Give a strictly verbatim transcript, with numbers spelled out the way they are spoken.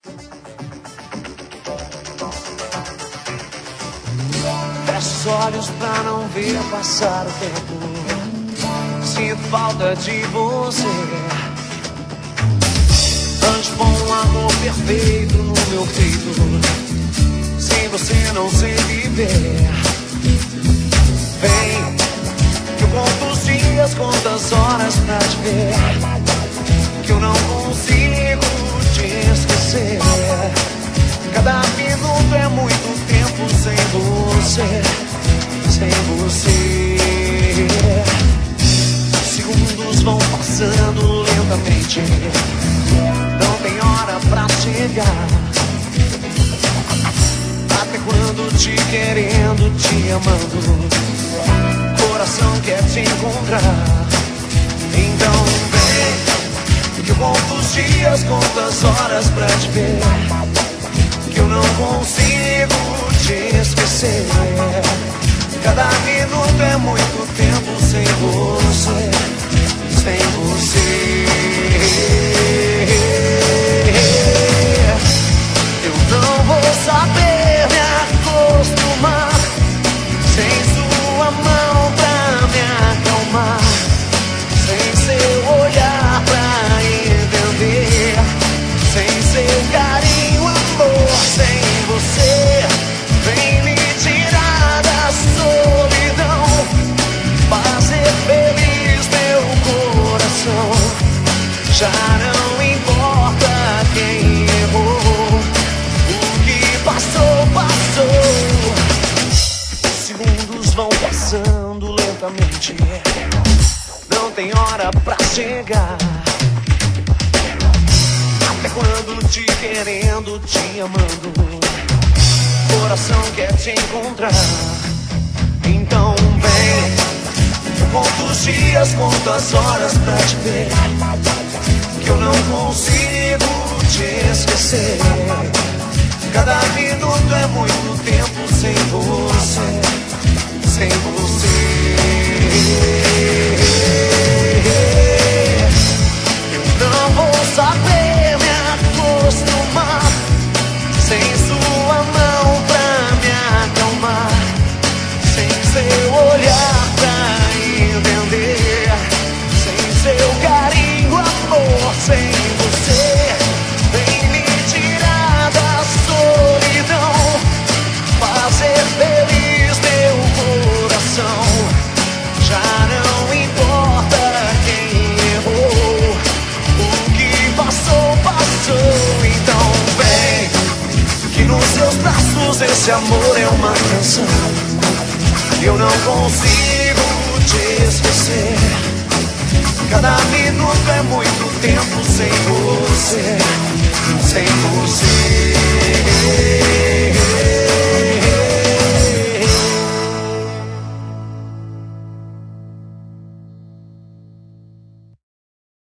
Fecho os olhos pra não ver passar o tempo. Sinto falta de você. Transforma um amor perfeito no meu peito. Sem você não sei viver. Vem, que eu conto os dias, conto as horas pra te ver. Que eu não consigo te esquecer. Cada minuto é muito tempo sem você, sem você. Segundos vão passando lentamente. Não tem hora pra chegar. Até quando te querendo, te amando. Coração quer te encontrar. Então vem, que eu conto os dias, conto as horas pra te ver. Que eu não consigo te esquecer. Cada minuto é muito tempo sem você, sem você. Eu não vou saber me acostumar sem sua mão pra me acalmar, sem seu olhar pra entender, sem seu carinho, amor, sem você. Vem me tirar da solidão, fazer feliz meu coração. Já não importa quem errou, o que passou, passou. Segundos vão passando lentamente. Não tem hora pra chegar. Até quando te querendo, te amando. Coração quer te encontrar. Então vem, eu conto os dias, conto as horas pra te ver. Que eu não consigo te esquecer. Cada minuto é muito tempo sem você, sem você. Eu não vou saber me acostumar sem sua mão pra me acalmar, sem seu olhar pra entender, sem seu carinho, amor, sem você. Vem me tirar da solidão, fazer feliz meu coração. Já não importa quem errou, o que passou, passou. Então vem, que nos seus braços esse amor é uma canção. Eu não consigo te esquecer. Cada minuto é muito tempo sem você, sem você.